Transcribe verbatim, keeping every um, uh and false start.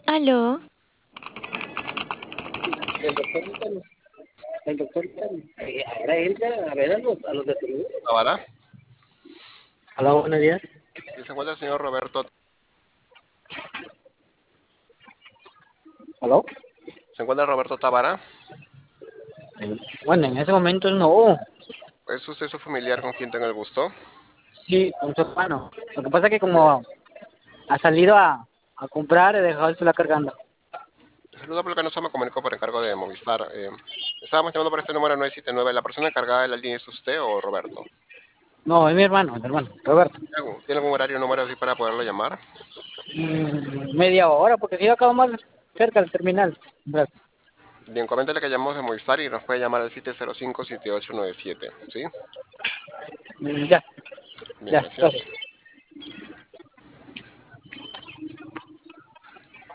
Aló, El doctor Ítalo, el doctor Ítalo, eh, ahora entra a ver a los, a los de seguro. Tábara. Hola, buenos días. Y se encuentra el señor Roberto. ¿Aló? Se encuentra Roberto Tábara. Eh, Bueno, en ese momento no. ¿Es usted su familiar con quien tengo el gusto? Sí, con su hermano. Lo que pasa es que como ha salido a, a comprar, he dejado el celular cargando. Saludo porque no se me comunicó por encargo de Movistar. Eh, estábamos llamando por este número nueve siete nueve. ¿La persona encargada de la línea es usted o Roberto? No, es mi hermano, mi hermano, Roberto. ¿Tiene algún, tiene algún horario o número así para poderlo llamar? Mm, media hora, porque si yo acabo más cerca del terminal. Gracias. Bien, coméntale que llamamos de Movistar y nos puede llamar al siete cero cinco siete ocho nueve siete. ¿Sí? Mm, Ya, Bien, ya, gracias. gracias.